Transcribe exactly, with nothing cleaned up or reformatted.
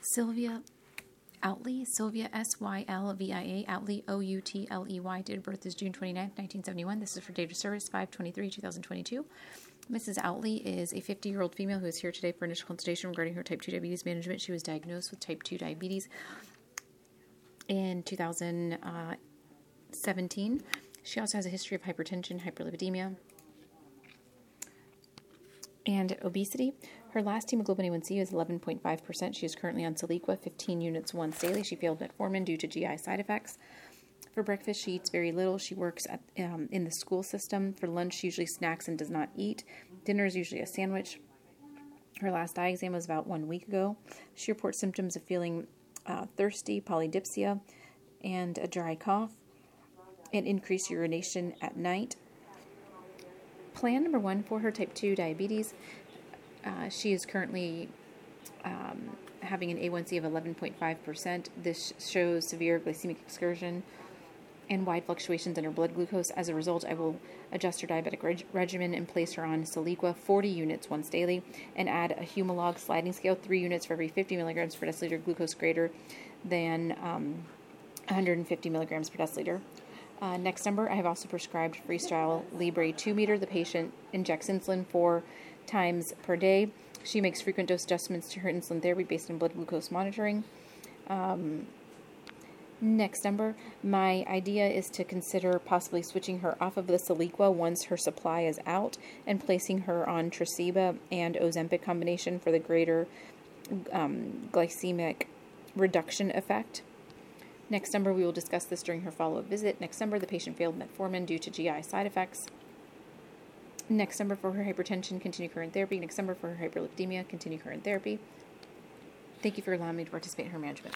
Sylvia Outley, Sylvia S Y L V I A, Outley, O U T L E Y. Date of birth is June twenty-ninth, nineteen seventy-one. This is for date of service, five twenty-three, twenty twenty-two. Missus Outley is a fifty-year-old female who is here today for initial consultation regarding her type two diabetes management. She was diagnosed with type two diabetes in two thousand seventeen. She also has a history of hypertension, hyperlipidemia, and obesity. Her last hemoglobin A one C is eleven point five percent. She is currently on Soliqua, fifteen units once daily. She failed metformin due to G I side effects. For breakfast, she eats very little. She works at, um, in the school system. For lunch, she usually snacks and does not eat. Dinner is usually a sandwich. Her last eye exam was about one week ago. She reports symptoms of feeling uh, thirsty, polydipsia, and a dry cough, and increased urination at night. Plan number one for her type two diabetes. Uh, she is currently um, having an A one C of eleven point five percent. This shows severe glycemic excursion and wide fluctuations in her blood glucose. As a result, I will adjust her diabetic reg- regimen and place her on Soliqua, forty units once daily, and add a Humalog sliding scale, three units for every fifty milligrams per deciliter glucose greater than um, one hundred fifty milligrams per deciliter. Uh, next number, I have also prescribed Freestyle Libre two meter. The patient injects insulin four times per day. She makes frequent dose adjustments to her insulin therapy based on blood glucose monitoring. Um, next number, my idea is to consider possibly switching her off of the Soliqua once her supply is out and placing her on Tresiba and Ozempic combination for the greater um, glycemic reduction effect. Next number, we will discuss this during her follow-up visit. Next number, the patient failed metformin due to G I side effects. Next number, for her hypertension, continue current therapy. Next number, for her hyperlipidemia, continue current therapy. Thank you for allowing me to participate in her management.